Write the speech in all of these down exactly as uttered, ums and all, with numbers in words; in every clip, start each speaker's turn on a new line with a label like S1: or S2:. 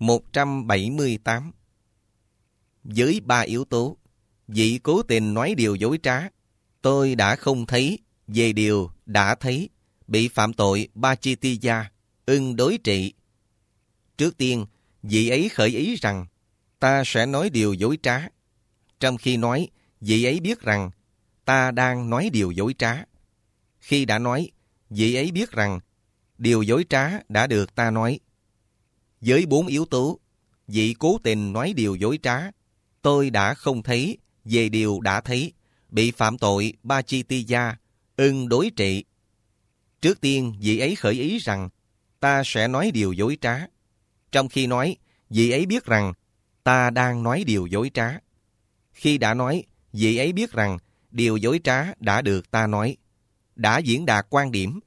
S1: một trăm bảy mươi tám. Với ba yếu tố, vị cố tình nói điều dối trá, tôi đã không thấy về điều đã thấy, bị phạm tội Pachittiya, ưng đối trị. Trước tiên, vị ấy khởi ý rằng ta sẽ nói điều dối trá, trong khi nói vị ấy biết rằng ta đang nói điều dối trá. Khi đã nói, vị ấy biết rằng điều dối trá đã được ta nói. Với bốn yếu tố, vị cố tình nói điều dối trá, tôi đã không thấy về điều đã thấy, bị phạm tội Pachittiya, ưng đối trị. Trước tiên, vị ấy khởi ý rằng ta sẽ nói điều dối trá, trong khi nói, vị ấy biết rằng ta đang nói điều dối trá. Khi đã nói, vị ấy biết rằng điều dối trá đã được ta nói, đã diễn đạt quan điểm.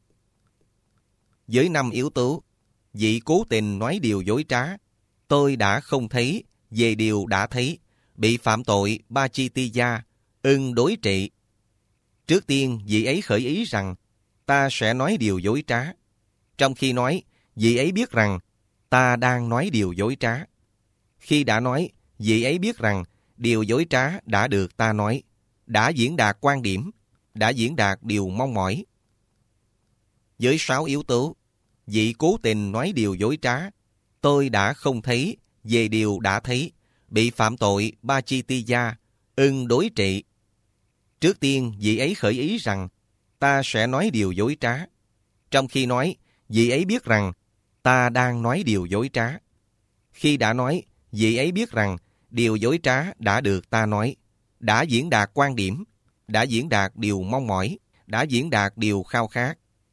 S1: Với năm yếu tố, vị cố tình nói điều dối trá, tôi đã không thấy về điều đã thấy, bị phạm tội Pachittiya, ưng đối trị. Trước tiên, vị ấy khởi ý rằng ta sẽ nói điều dối trá, trong khi nói, vị ấy biết rằng ta đang nói điều dối trá. Khi đã nói, vị ấy biết rằng điều dối trá đã được ta nói, đã diễn đạt quan điểm, đã diễn đạt điều mong mỏi. Với sáu yếu tố, vị cố tình nói điều dối trá, tôi đã không thấy về điều đã thấy, bị phạm tội Pachittiya, ưng đối trị. Trước tiên, vị ấy khởi ý rằng ta sẽ nói điều dối trá, trong khi nói, vị ấy biết rằng ta đang nói điều dối trá. Khi đã nói, vị ấy biết rằng điều dối trá đã được ta nói, đã diễn đạt quan điểm, đã diễn đạt điều mong mỏi, đã diễn đạt điều khao khát.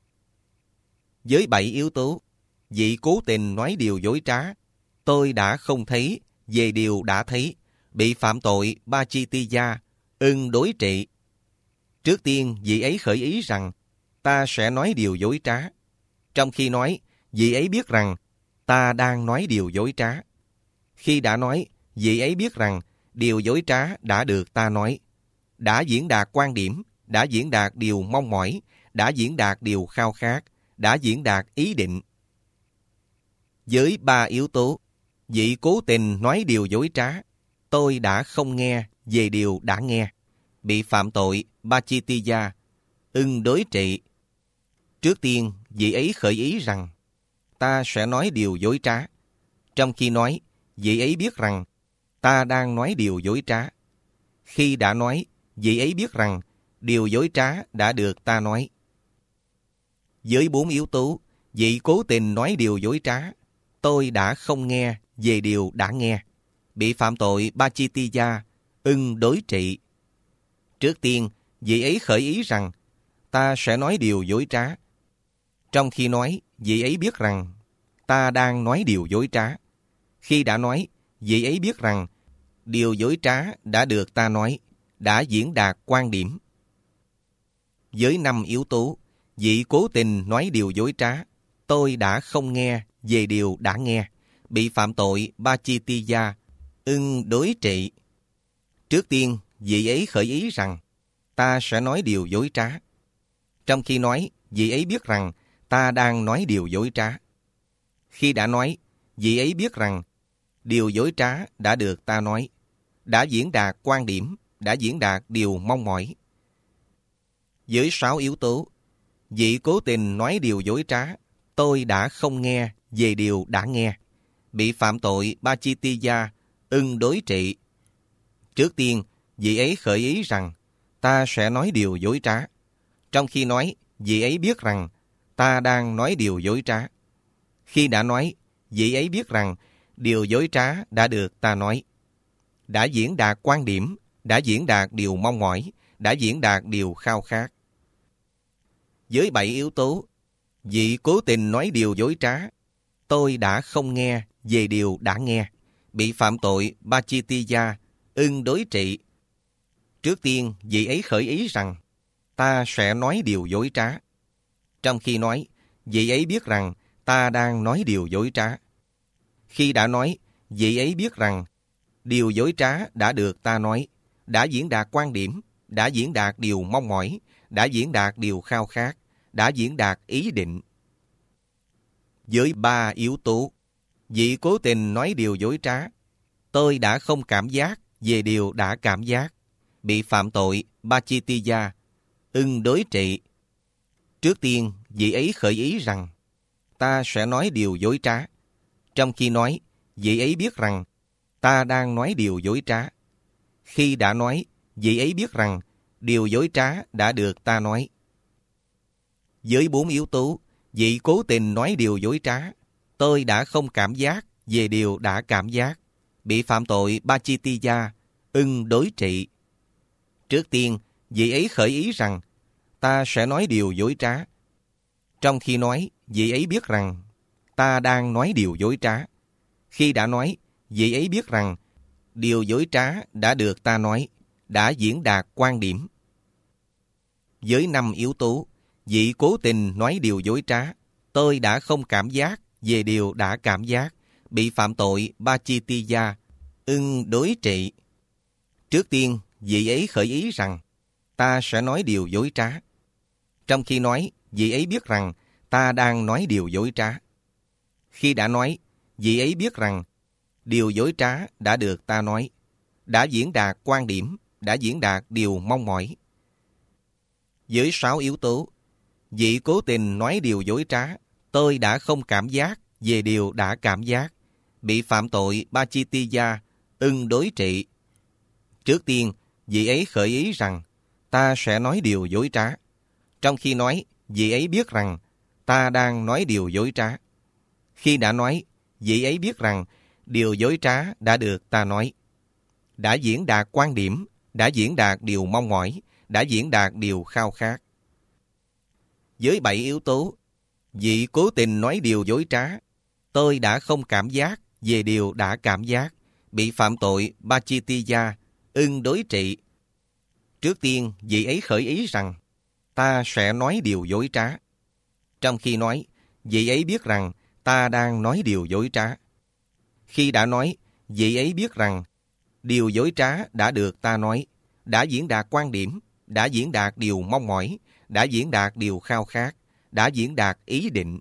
S1: Với bảy yếu tố, vị cố tình nói điều dối trá, tôi đã không thấy về điều đã thấy, bị phạm tội Pachittiya, ưng đối trị. Trước tiên, vị ấy khởi ý rằng ta sẽ nói điều dối trá, trong khi nói, vị ấy biết rằng ta đang nói điều dối trá. Khi đã nói, vị ấy biết rằng điều dối trá đã được ta nói, đã diễn đạt quan điểm, đã diễn đạt điều mong mỏi, đã diễn đạt điều khao khát, đã diễn đạt ý định. Với ba yếu tố, vị cố tình nói điều dối trá, tôi đã không nghe về điều đã nghe, bị phạm tội Pachittiya, ưng đối trị. Trước tiên, vị ấy khởi ý rằng ta sẽ nói điều dối trá, trong khi nói, vị ấy biết rằng ta đang nói điều dối trá. Khi đã nói, vị ấy biết rằng điều dối trá đã được ta nói. Với bốn yếu tố, vị cố tình nói điều dối trá, tôi đã không nghe về điều đã nghe, bị phạm tội Pachittiya, ưng đối trị. Trước tiên, vị ấy khởi ý rằng ta sẽ nói điều dối trá, trong khi nói, vị ấy biết rằng ta đang nói điều dối trá. Khi đã nói, vị ấy biết rằng điều dối trá đã được ta nói, đã diễn đạt quan điểm. Với năm yếu tố, vị cố tình nói điều dối trá, tôi đã không nghe về điều đã nghe, bị phạm tội Pachittiya, ưng đối trị. Trước tiên, vị ấy khởi ý rằng ta sẽ nói điều dối trá, trong khi nói, vị ấy biết rằng ta đang nói điều dối trá. Khi đã nói, vị ấy biết rằng điều dối trá đã được ta nói, đã diễn đạt quan điểm, đã diễn đạt điều mong mỏi. Với sáu yếu tố, vị cố tình nói điều dối trá, tôi đã không nghe về điều đã nghe, bị phạm tội Pachittiya, ưng đối trị. Trước tiên, vị ấy khởi ý rằng ta sẽ nói điều dối trá, trong khi nói, vị ấy biết rằng ta đang nói điều dối trá. Khi đã nói, vị ấy biết rằng điều dối trá đã được ta nói, đã diễn đạt quan điểm, đã diễn đạt điều mong mỏi, đã diễn đạt điều khao khát. Với bảy yếu tố, vị cố tình nói điều dối trá, tôi đã không nghe về điều đã nghe, bị phạm tội Pachittiya, ưng đối trị. Trước tiên, vị ấy khởi ý rằng ta sẽ nói điều dối trá, trong khi nói, vị ấy biết rằng ta đang nói điều dối trá. Khi đã nói, vị ấy biết rằng điều dối trá đã được ta nói, đã diễn đạt quan điểm, đã diễn đạt điều mong mỏi, đã diễn đạt điều khao khát, đã diễn đạt ý định. Với ba yếu tố, vị cố tình nói điều dối trá. Tôi đã không cảm giác về điều đã cảm giác, bị phạm tội Pachittiya, ưng đối trị. Trước tiên, vị ấy khởi ý rằng ta sẽ nói điều dối trá, trong khi nói, vị ấy biết rằng ta đang nói điều dối trá. Khi đã nói, vị ấy biết rằng điều dối trá đã được ta nói. Với bốn yếu tố, vị cố tình nói điều dối trá, tôi đã không cảm giác về điều đã cảm giác, bị phạm tội Pachittiya, ưng đối trị. Trước tiên, vị ấy khởi ý rằng ta sẽ nói điều dối trá. Trong khi nói, vị ấy biết rằng ta đang nói điều dối trá. Khi đã nói, vị ấy biết rằng điều dối trá đã được ta nói, đã diễn đạt quan điểm. Với năm yếu tố, vị cố tình nói điều dối trá, tôi đã không cảm giác về điều đã cảm giác, bị phạm tội Pachittiya, ưng đối trị. Trước tiên, vị ấy khởi ý rằng ta sẽ nói điều dối trá. Trong khi nói, vị ấy biết rằng ta đang nói điều dối trá. Khi đã nói, vị ấy biết rằng điều dối trá đã được ta nói, đã diễn đạt quan điểm, đã diễn đạt điều mong mỏi. Với sáu yếu tố, vị cố tình nói điều dối trá, tôi đã không cảm giác về điều đã cảm giác, bị phạm tội Pachittiya, ưng đối trị. Trước tiên, vị ấy khởi ý rằng ta sẽ nói điều dối trá. Trong khi nói, vị ấy biết rằng ta đang nói điều dối trá. Khi đã nói, vị ấy biết rằng điều dối trá đã được ta nói, đã diễn đạt quan điểm, đã diễn đạt điều mong mỏi, đã diễn đạt điều khao khát. Với bảy yếu tố, vị cố tình nói điều dối trá, tôi đã không cảm giác về điều đã cảm giác, bị phạm tội Pachittiya, ưng đối trị. Trước tiên, vị ấy khởi ý rằng ta sẽ nói điều dối trá. Trong khi nói, vị ấy biết rằng ta đang nói điều dối trá. Khi đã nói, vị ấy biết rằng điều dối trá đã được ta nói, đã diễn đạt quan điểm, đã diễn đạt điều mong mỏi, đã diễn đạt điều khao khát, đã diễn đạt ý định.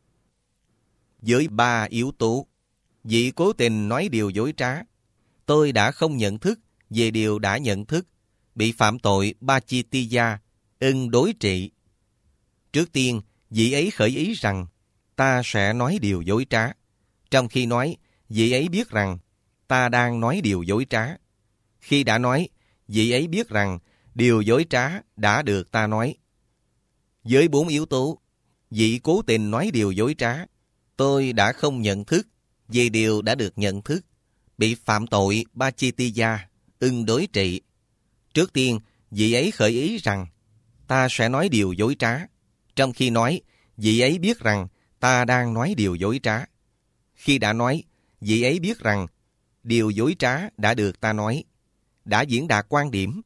S1: Với ba yếu tố, vị cố tình nói điều dối trá, tôi đã không nhận thức về điều đã nhận thức, bị phạm tội Pachittiya, ưng đối trị. Trước tiên, vị ấy khởi ý rằng ta sẽ nói điều dối trá. Trong khi nói, vị ấy biết rằng ta đang nói điều dối trá. Khi đã nói, vị ấy biết rằng điều dối trá đã được ta nói. Với bốn yếu tố, vị cố tình nói điều dối trá, tôi đã không nhận thức về điều đã được nhận thức, bị phạm tội Pachittiya, ưng đối trị. Trước tiên, vị ấy khởi ý rằng ta sẽ nói điều dối trá. Trong khi nói, vị ấy biết rằng ta đang nói điều dối trá. Khi đã nói, vị ấy biết rằng điều dối trá đã được ta nói, đã diễn đạt quan điểm.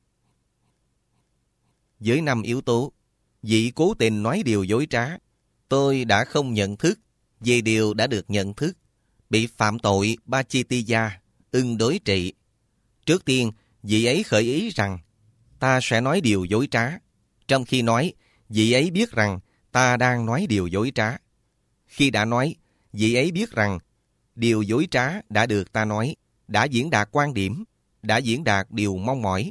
S1: Với năm yếu tố, vị cố tình nói điều dối trá, tôi đã không nhận thức về điều đã được nhận thức, bị phạm tội Pachittiya, ưng đối trị. Trước tiên, vị ấy khởi ý rằng ta sẽ nói điều dối trá. Trong khi nói, vị ấy biết rằng ta đang nói điều dối trá. Khi đã nói, vị ấy biết rằng điều dối trá đã được ta nói, đã diễn đạt quan điểm, đã diễn đạt điều mong mỏi.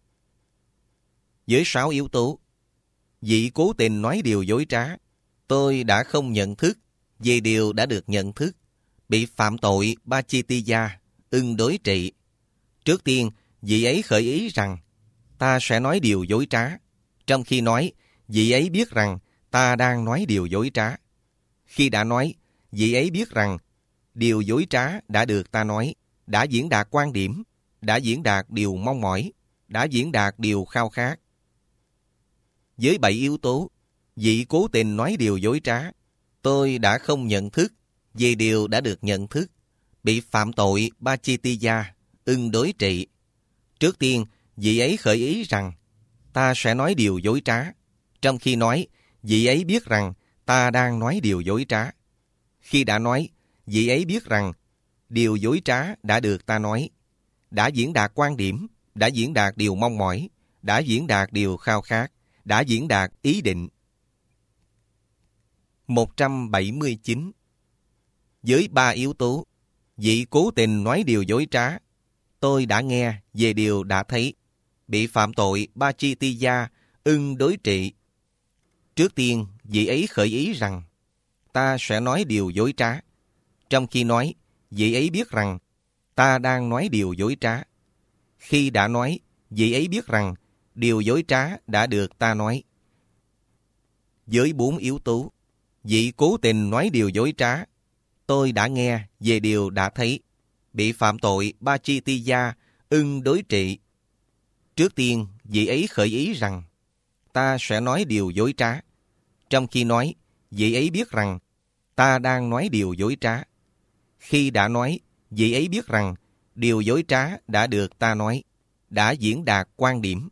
S1: Với sáu yếu tố, vị cố tình nói điều dối trá, tôi đã không nhận thức về điều đã được nhận thức, bị phạm tội Pachittiya, ưng đối trị. Trước tiên, vị ấy khởi ý rằng ta sẽ nói điều dối trá. Trong khi nói, vị ấy biết rằng ta đang nói điều dối trá. Khi đã nói, vị ấy biết rằng điều dối trá đã được ta nói, đã diễn đạt quan điểm, đã diễn đạt điều mong mỏi, đã diễn đạt điều khao khát. Với bảy yếu tố, vị cố tình nói điều dối trá, tôi đã không nhận thức về điều đã được nhận thức, bị phạm tội Pachittiya, ưng đối trị. Trước tiên, vị ấy khởi ý rằng ta sẽ nói điều dối trá. Trong khi nói, vị ấy biết rằng ta đang nói điều dối trá. Khi đã nói, vị ấy biết rằng điều dối trá đã được ta nói, đã diễn đạt quan điểm, đã diễn đạt điều mong mỏi, đã diễn đạt điều khao khát, đã diễn đạt ý định. một trăm bảy mươi chín. Với ba yếu tố, vị cố tình nói điều dối trá, tôi đã nghe về điều đã thấy, bị phạm tội ba chi ti gia, ưng đối trị. Trước tiên, vị ấy khởi ý rằng, ta sẽ nói điều dối trá. Trong khi nói, vị ấy biết rằng, ta đang nói điều dối trá. Khi đã nói, vị ấy biết rằng, điều dối trá đã được ta nói. Với bốn yếu tố, vị cố tình nói điều dối trá, tôi đã nghe về điều đã thấy, bị phạm tội ba chi ti gia, ưng đối trị. Trước tiên, vị ấy khởi ý rằng, ta sẽ nói điều dối trá. Trong khi nói, vị ấy biết rằng, ta đang nói điều dối trá. Khi đã nói, vị ấy biết rằng, điều dối trá đã được ta nói, đã diễn đạt quan điểm.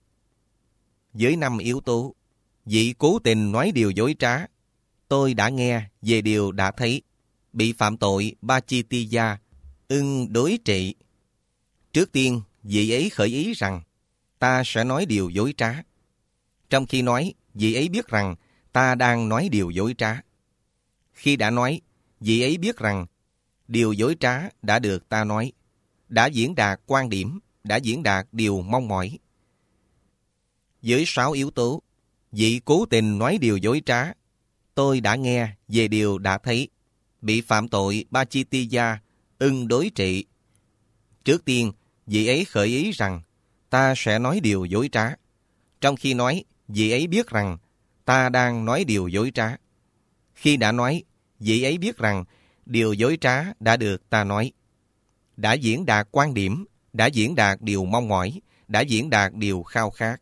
S1: Với năm yếu tố, vị cố tình nói điều dối trá, tôi đã nghe về điều đã thấy, bị phạm tội ba chi ti gia, ưng đối trị. Trước tiên, vị ấy khởi ý rằng, ta sẽ nói điều dối trá. Trong khi nói, vị ấy biết rằng, ta đang nói điều dối trá. Khi đã nói, vị ấy biết rằng, điều dối trá đã được ta nói, đã diễn đạt quan điểm, đã diễn đạt điều mong mỏi. Với sáu yếu tố, vị cố tình nói điều dối trá, tôi đã nghe về điều đã thấy, bị phạm tội ba chi ti gia, ưng đối trị. Trước tiên, vị ấy khởi ý rằng, ta sẽ nói điều dối trá. Trong khi nói, vị ấy biết rằng, ta đang nói điều dối trá. Khi đã nói, vị ấy biết rằng, điều dối trá đã được ta nói, đã diễn đạt quan điểm, đã diễn đạt điều mong mỏi, đã diễn đạt điều khao khát.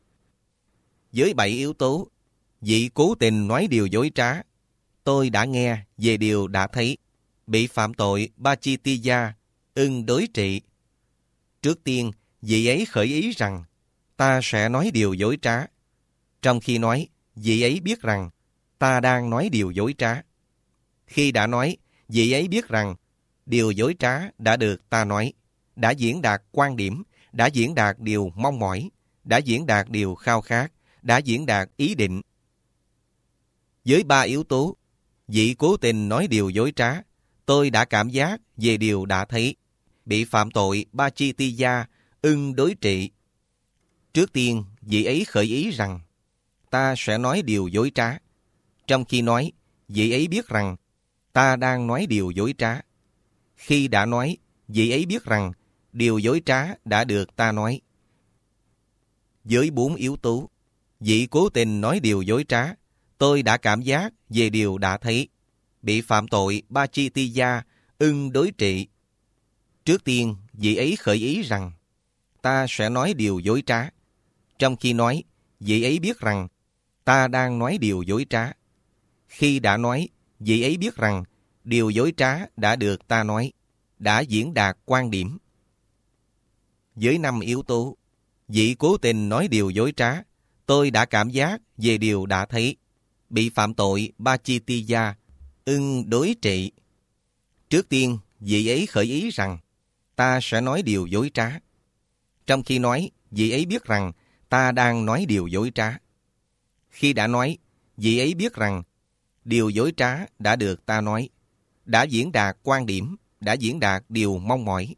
S1: Với bảy yếu tố, vị cố tình nói điều dối trá, tôi đã nghe về điều đã thấy, bị phạm tội ba chi ti gia, ưng đối trị. Trước tiên, vị ấy khởi ý rằng, ta sẽ nói điều dối trá. Trong khi nói, vị ấy biết rằng, ta đang nói điều dối trá. Khi đã nói, vị ấy biết rằng, điều dối trá đã được ta nói, đã diễn đạt quan điểm, đã diễn đạt điều mong mỏi, đã diễn đạt điều khao khát, đã diễn đạt ý định. Với ba yếu tố, vị cố tình nói điều dối trá, tôi đã cảm giác về điều đã thấy, bị phạm tội ba chi ti gia, ưng đối trị. Trước tiên, vị ấy khởi ý rằng, ta sẽ nói điều dối trá. Trong khi nói, vị ấy biết rằng, ta đang nói điều dối trá. Khi đã nói, vị ấy biết rằng, điều dối trá đã được ta nói. Với bốn yếu tố, vị cố tình nói điều dối trá, tôi đã cảm giác về điều đã thấy, bị phạm tội ba chi ti gia, ưng đối trị. Trước tiên, vị ấy khởi ý rằng, ta sẽ nói điều dối trá. Trong khi nói, vị ấy biết rằng, ta đang nói điều dối trá. Khi đã nói, vị ấy biết rằng, điều dối trá đã được ta nói, đã diễn đạt quan điểm. Với năm yếu tố, vị cố tình nói điều dối trá, tôi đã cảm giác về điều đã thấy, bị phạm tội ba chi ti gia, ưng đối trị. Trước tiên, vị ấy khởi ý rằng, ta sẽ nói điều dối trá. Trong khi nói, vị ấy biết rằng, ta đang nói điều dối trá. Khi đã nói, vị ấy biết rằng, điều dối trá đã được ta nói, đã diễn đạt quan điểm, đã diễn đạt điều mong mỏi.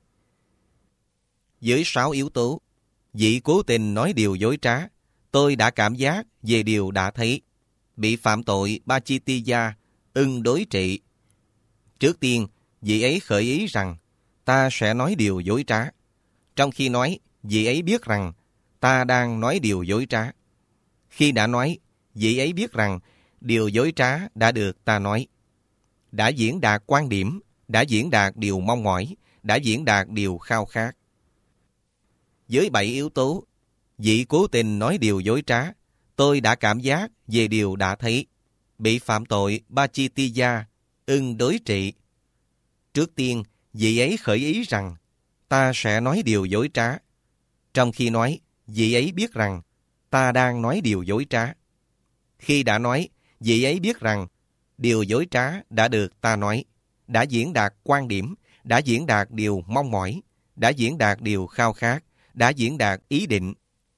S1: Với sáu yếu tố, vị cố tình nói điều dối trá, tôi đã cảm giác về điều đã thấy, bị phạm tội ba chi ti gia, ưng đối trị. Trước tiên, vị ấy khởi ý rằng, ta sẽ nói điều dối trá. Trong khi nói, vị ấy biết rằng, ta đang nói điều dối trá. Khi đã nói, vị ấy biết rằng, điều dối trá đã được ta nói, đã diễn đạt quan điểm, đã diễn đạt điều mong mỏi, đã diễn đạt điều khao khát. Với bảy yếu tố, vị cố tình nói điều dối trá, tôi đã cảm giác về điều đã thấy, bị phạm tội ba chi ti gia, ưng đối trị. Trước tiên, vị ấy khởi ý rằng, ta sẽ nói điều dối trá. Trong khi nói, vị ấy biết rằng, ta đang nói điều dối trá. Khi đã nói, vị ấy biết rằng, điều dối trá đã được ta nói, đã diễn đạt quan điểm, đã diễn đạt điều mong mỏi, đã diễn đạt điều khao khát, đã diễn đạt ý định.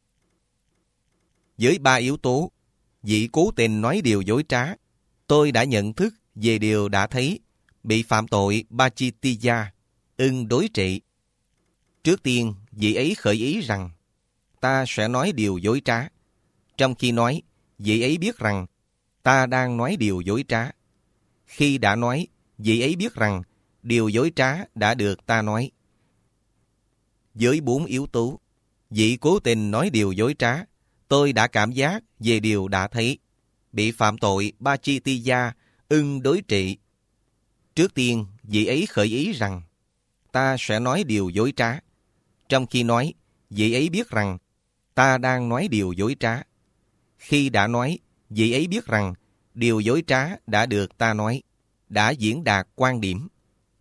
S1: Với ba yếu tố, vị cố tình nói điều dối trá, tôi đã nhận thức về điều đã thấy, bị phạm tội Pachitiya, ưng đối trị. Trước tiên, vị ấy khởi ý rằng, ta sẽ nói điều dối trá. Trong khi nói, vị ấy biết rằng, ta đang nói điều dối trá. Khi đã nói, vị ấy biết rằng, điều dối trá đã được ta nói. Với bốn yếu tố, vị cố tình nói điều dối trá, tôi đã cảm giác về điều đã thấy, bị phạm tội Pachitiya, ưng đối trị. Trước tiên, vị ấy khởi ý rằng, ta sẽ nói điều dối trá. Trong khi nói, vị ấy biết rằng, ta đang nói điều dối trá. Khi đã nói, vị ấy biết rằng, điều dối trá đã được ta nói, đã diễn đạt quan điểm.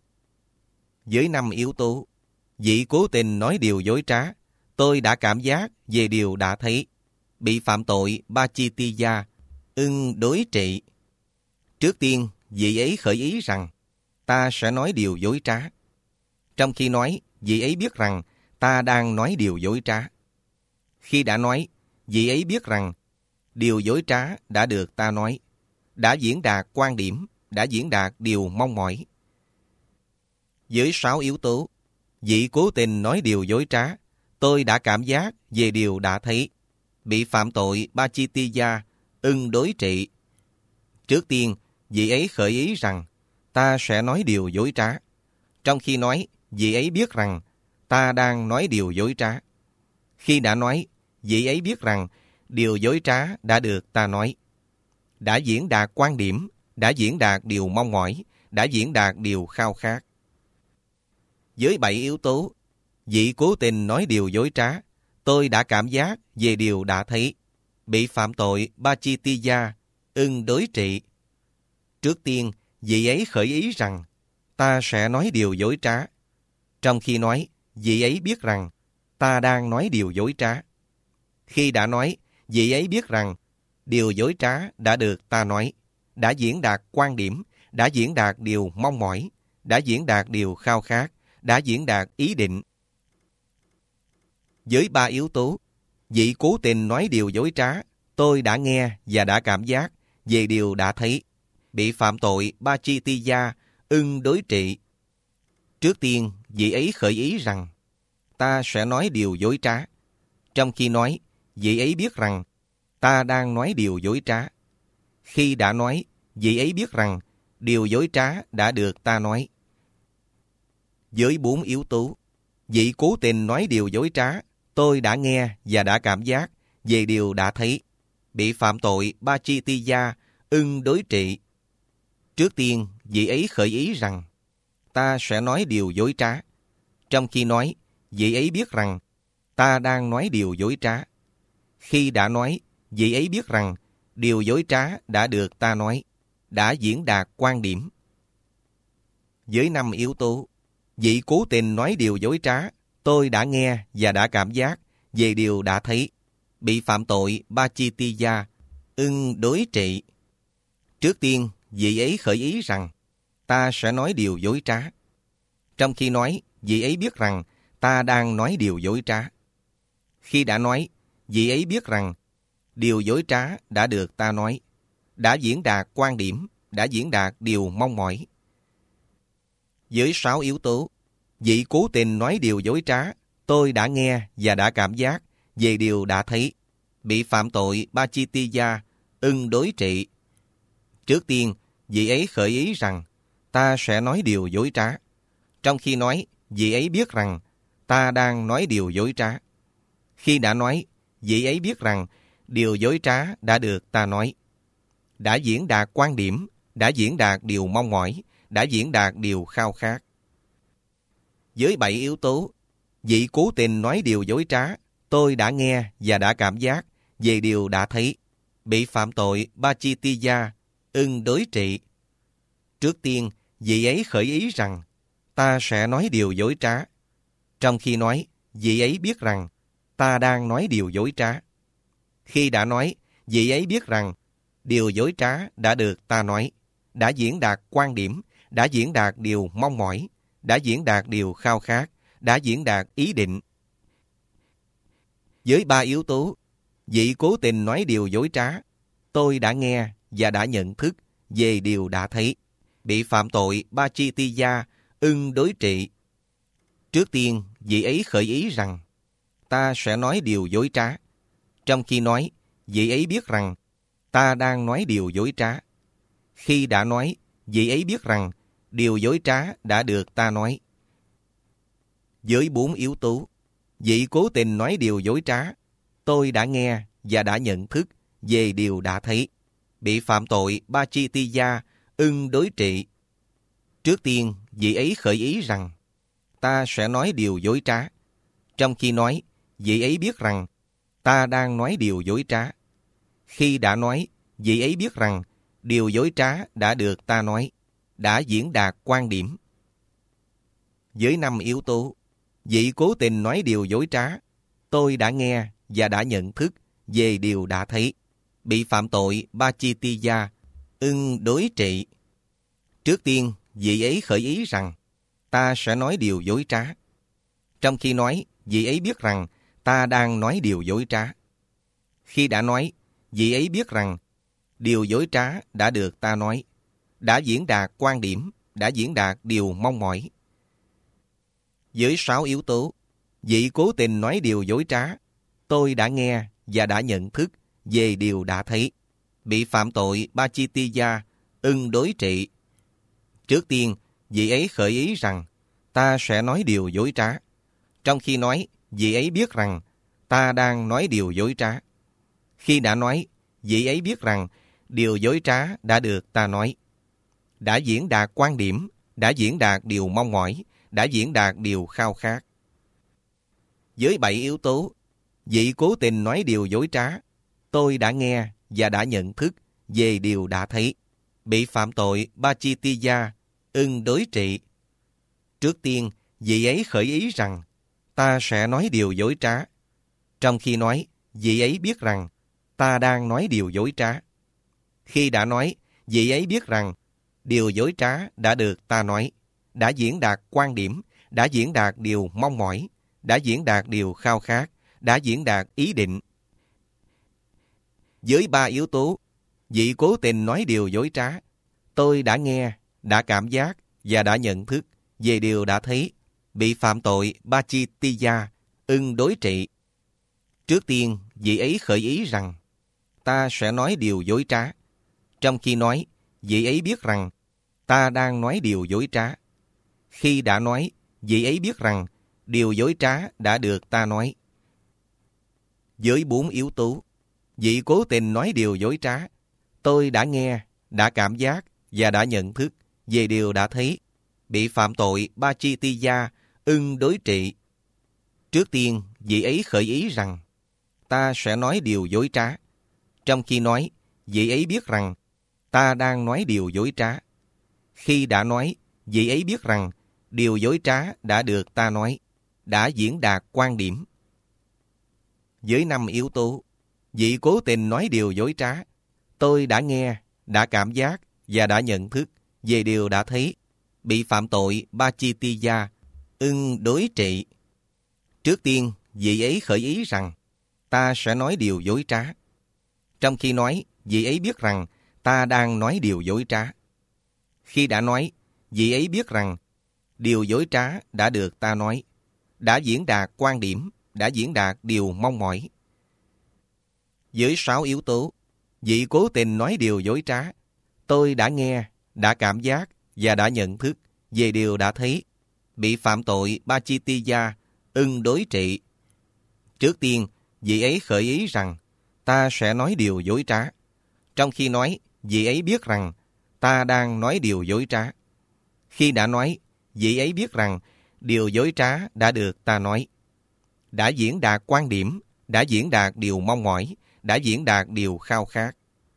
S1: Với năm yếu tố, vị cố tình nói điều dối trá, tôi đã cảm giác về điều đã thấy, bị phạm tội Pachitiya, ưng đối trị. Trước tiên, vị ấy khởi ý rằng, ta sẽ nói điều dối trá. Trong khi nói, vị ấy biết rằng, ta đang nói điều dối trá. Khi đã nói, vị ấy biết rằng, điều dối trá đã được ta nói, đã diễn đạt quan điểm, đã diễn đạt điều mong mỏi. Với sáu yếu tố, vị cố tình nói điều dối trá, tôi đã cảm giác về điều đã thấy, bị phạm tội Pachitiya, ưng đối trị. Trước tiên, vị ấy khởi ý rằng, ta sẽ nói điều dối trá. Trong khi nói, vị ấy biết rằng, ta đang nói điều dối trá. Khi đã nói, vị ấy biết rằng, điều dối trá đã được ta nói, đã diễn đạt quan điểm, đã diễn đạt điều mong mỏi, đã diễn đạt điều khao khát. Với bảy yếu tố, vị cố tình nói điều dối trá, tôi đã cảm giác về điều đã thấy, bị phạm tội Pachitiya, ưng đối trị. Trước tiên, vị ấy khởi ý rằng, ta sẽ nói điều dối trá. Trong khi nói, vị ấy biết rằng, ta đang nói điều dối trá. Khi đã nói, vị ấy biết rằng, điều dối trá đã được ta nói, đã diễn đạt quan điểm, đã diễn đạt điều mong mỏi, đã diễn đạt điều khao khát, đã diễn đạt ý định. Với ba yếu tố, vị cố tình nói điều dối trá, tôi đã nghe và đã cảm giác về điều đã thấy, bị phạm tội Pachitiya, ưng đối trị. Trước tiên, vị ấy khởi ý rằng, ta sẽ nói điều dối trá. Trong khi nói, vị ấy biết rằng, ta đang nói điều dối trá. Khi đã nói, vị ấy biết rằng, điều dối trá đã được ta nói. Với bốn yếu tố, vị cố tình nói điều dối trá, tôi đã nghe và đã cảm giác về điều đã thấy, bị phạm tội Pachitiya, ưng đối trị. Trước tiên, vị ấy khởi ý rằng, ta sẽ nói điều dối trá. Trong khi nói, vị ấy biết rằng, ta đang nói điều dối trá. Khi đã nói, vị ấy biết rằng, điều dối trá đã được ta nói, đã diễn đạt quan điểm. Với năm yếu tố, vị cố tình nói điều dối trá, tôi đã nghe và đã cảm giác về điều đã thấy, bị phạm tội Pachitiya, ưng đối trị. Trước tiên, vị ấy khởi ý rằng, ta sẽ nói điều dối trá. Trong khi nói, vị ấy biết rằng, ta đang nói điều dối trá. Khi đã nói, vị ấy biết rằng, điều dối trá đã được ta nói, đã diễn đạt quan điểm, đã diễn đạt điều mong mỏi. Với sáu yếu tố, vị cố tình nói điều dối trá, tôi đã nghe và đã cảm giác về điều đã thấy, bị phạm tội Pachitiya, ưng đối trị. Trước tiên, vị ấy khởi ý rằng, ta sẽ nói điều dối trá. Trong khi nói, vị ấy biết rằng, ta đang nói điều dối trá. Khi đã nói, vị ấy biết rằng, điều dối trá đã được ta nói, đã diễn đạt quan điểm, đã diễn đạt điều mong mỏi, đã diễn đạt điều khao khát. Với bảy yếu tố, vị cố tình nói điều dối trá, tôi đã nghe và đã cảm giác về điều đã thấy, bị phạm tội Pachitiya, ưng đối trị. Trước tiên, vị ấy khởi ý rằng, ta sẽ nói điều dối trá. Trong khi nói, vị ấy biết rằng, ta đang nói điều dối trá. Khi đã nói, vị ấy biết rằng, điều dối trá đã được ta nói, đã diễn đạt quan điểm, đã diễn đạt điều mong mỏi, đã diễn đạt điều khao khát, đã diễn đạt ý định. Với ba yếu tố, vị cố tình nói điều dối trá, tôi đã nghe và đã nhận thức về điều đã thấy, bị phạm tội Ba-chi-ti-gia ưng đối trị. Trước tiên, vị ấy khởi ý rằng, ta sẽ nói điều dối trá. Trong khi nói, vị ấy biết rằng, ta đang nói điều dối trá. Khi đã nói, vị ấy biết rằng, điều dối trá đã được ta nói. Với bốn yếu tố, vị cố tình nói điều dối trá, tôi đã nghe và đã nhận thức về điều đã thấy, bị phạm tội Ba-chi-ti-gia ưng đối trị. Trước tiên, vị ấy khởi ý rằng, ta sẽ nói điều dối trá. Trong khi nói, vị ấy biết rằng, ta đang nói điều dối trá. Khi đã nói, vị ấy biết rằng, điều dối trá đã được ta nói, đã diễn đạt quan điểm. Với năm yếu tố, vị cố tình nói điều dối trá, tôi đã nghe và đã nhận thức về điều đã thấy, bị phạm tội Ba-chi-ti-gia ưng đối trị. Trước tiên, vị ấy khởi ý rằng, ta sẽ nói điều dối trá. Trong khi nói, vị ấy biết rằng, ta đang nói điều dối trá. Khi đã nói, vị ấy biết rằng, điều dối trá đã được ta nói, đã diễn đạt quan điểm, đã diễn đạt điều mong mỏi. Với sáu yếu tố, vị cố tình nói điều dối trá, tôi đã nghe và đã nhận thức về điều đã thấy, bị phạm tội Ba-chi-ti-gia ưng đối trị. Trước tiên, vị ấy khởi ý rằng, ta sẽ nói điều dối trá. Trong khi nói, vị ấy biết rằng, ta đang nói điều dối trá. Khi đã nói, vị ấy biết rằng, điều dối trá đã được ta nói, đã diễn đạt quan điểm, đã diễn đạt điều mong mỏi, đã diễn đạt điều khao khát. Với bảy yếu tố, vị cố tình nói điều dối trá, tôi đã nghe và đã nhận thức về điều đã thấy, bị phạm tội Ba-chi-ti-gia ưng đối trị. Trước tiên, vị ấy khởi ý rằng, ta sẽ nói điều dối trá. Trong khi nói, vị ấy biết rằng, ta đang nói điều dối trá. Khi đã nói, vị ấy biết rằng, điều dối trá đã được ta nói, đã diễn đạt quan điểm, đã diễn đạt điều mong mỏi, đã diễn đạt điều khao khát, đã diễn đạt ý định. Với ba yếu tố, vị cố tình nói điều dối trá, tôi đã nghe, đã cảm giác và đã nhận thức về điều đã thấy, bị phạm tội Ba-chi-ti-gia ưng đối trị. Trước tiên, vị ấy khởi ý rằng, ta sẽ nói điều dối trá. Trong khi nói, vị ấy biết rằng, ta đang nói điều dối trá. Khi đã nói, vị ấy biết rằng, điều dối trá đã được ta nói. Với bốn yếu tố, vị cố tình nói điều dối trá, tôi đã nghe, đã cảm giác và đã nhận thức về điều đã thấy, bị phạm tội Ba-chi-ti-gia ưng đối trị. Trước tiên, vị ấy khởi ý rằng, ta sẽ nói điều dối trá. Trong khi nói, vị ấy biết rằng, ta đang nói điều dối trá. Khi đã nói, vị ấy biết rằng, điều dối trá đã được ta nói, đã diễn đạt quan điểm. Với năm yếu tố, vị cố tình nói điều dối trá, tôi đã nghe, đã cảm giác và đã nhận thức về điều đã thấy, bị phạm tội Ba-chi-ti-gia ưng đối trị. Trước tiên, vị ấy khởi ý rằng, ta sẽ nói điều dối trá. Trong khi nói, vị ấy biết rằng, ta đang nói điều dối trá. Khi đã nói, vị ấy biết rằng, điều dối trá đã được ta nói, đã diễn đạt quan điểm, đã diễn đạt điều mong mỏi. Với sáu yếu tố, vị cố tình nói điều dối trá, tôi đã nghe, đã cảm giác và đã nhận thức về điều đã thấy, bị phạm tội Ba-chi-ti-gia ưng đối trị. Trước tiên, vị ấy khởi ý rằng, ta sẽ nói điều dối trá. Trong khi nói, vị ấy biết rằng, ta đang nói điều dối trá. Khi đã nói, vị ấy biết rằng, điều dối trá đã được ta nói, đã diễn đạt quan điểm, đã diễn đạt điều mong mỏi, đã diễn đạt điều khao khát.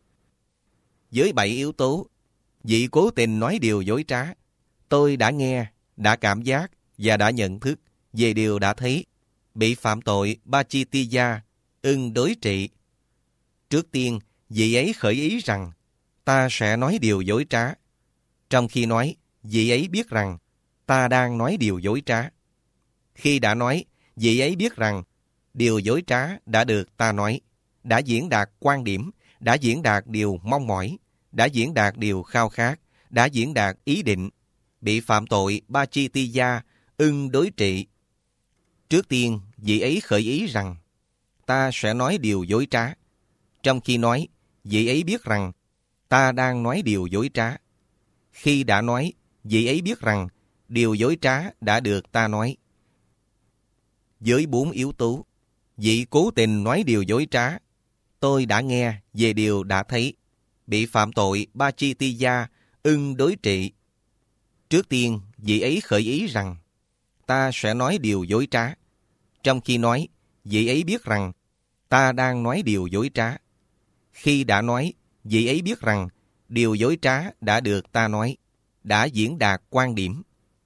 S1: Với bảy yếu tố, vị cố tình nói điều dối trá, tôi đã nghe, đã cảm giác và đã nhận thức về điều đã thấy, bị phạm tội Ba-chi-ti-gia ưng đối trị. Trước tiên, vị ấy khởi ý rằng, ta sẽ nói điều dối trá. Trong khi nói, vị ấy biết rằng, ta đang nói điều dối trá. Khi đã nói, vị ấy biết rằng, điều dối trá đã được ta nói, đã diễn đạt quan điểm, đã diễn đạt điều mong mỏi, đã diễn đạt điều khao khát, đã diễn đạt ý định, bị phạm tội Pachitiya ưng đối trị. Trước tiên, vị ấy khởi ý rằng, ta sẽ nói điều dối trá. Trong khi nói, vị ấy biết rằng, ta đang nói điều dối trá. Khi đã nói, vị ấy biết rằng, điều dối trá đã được ta nói. Với bốn yếu tố, vị cố tình nói điều dối trá. Tôi đã nghe về điều đã thấy, bị phạm tội Pachitiya ưng đối trị. Trước tiên, vị ấy khởi ý rằng, ta sẽ nói điều dối trá. Trong khi nói, vị ấy biết rằng, ta đang nói điều dối trá. Khi đã nói, vị ấy biết rằng, điều dối trá đã được ta nói, đã diễn đạt quan điểm.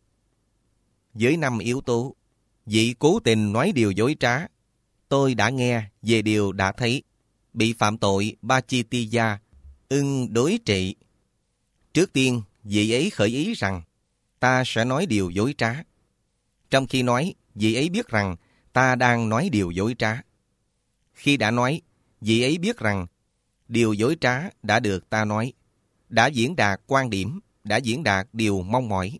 S1: Với năm yếu tố, vị cố tình nói điều dối trá. Tôi đã nghe về điều đã thấy, bị phạm tội Pachitiya ưng đối trị. Trước tiên, vị ấy khởi ý rằng, ta sẽ nói điều dối trá. Trong khi nói, vị ấy biết rằng, ta đang nói điều dối trá. Khi đã nói, vị ấy biết rằng, điều dối trá đã được ta nói, đã diễn đạt quan điểm, đã diễn đạt điều mong mỏi.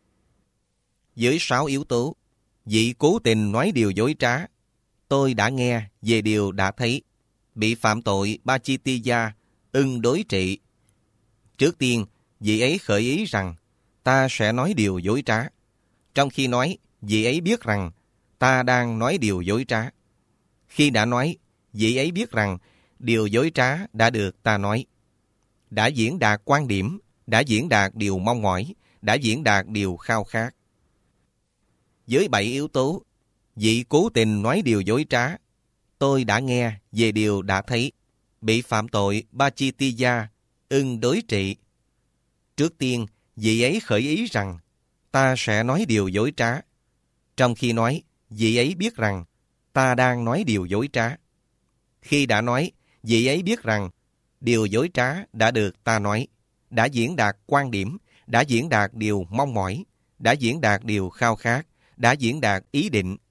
S1: Với sáu yếu tố, vị cố tình nói điều dối trá. Tôi đã nghe về điều đã thấy, bị phạm tội Pachitiya ưng đối trị. Trước tiên, vị ấy khởi ý rằng, ta sẽ nói điều dối trá. Trong khi nói, vị ấy biết rằng, ta đang nói điều dối trá. Khi đã nói, vị ấy biết rằng, điều dối trá đã được ta nói, đã diễn đạt quan điểm, đã diễn đạt điều mong mỏi, đã diễn đạt điều khao khát. Với bảy yếu tố, vị cố tình nói điều dối trá. Tôi đã nghe về điều đã thấy, bị phạm tội Pachitiya ưng đối trị. Trước tiên, vị ấy khởi ý rằng, ta sẽ nói điều dối trá. Trong khi nói, vị ấy biết rằng, ta đang nói điều dối trá. Khi đã nói, vị ấy biết rằng, điều dối trá đã được ta nói, đã diễn đạt quan điểm, đã diễn đạt điều mong mỏi, đã diễn đạt điều khao khát, đã diễn đạt ý định,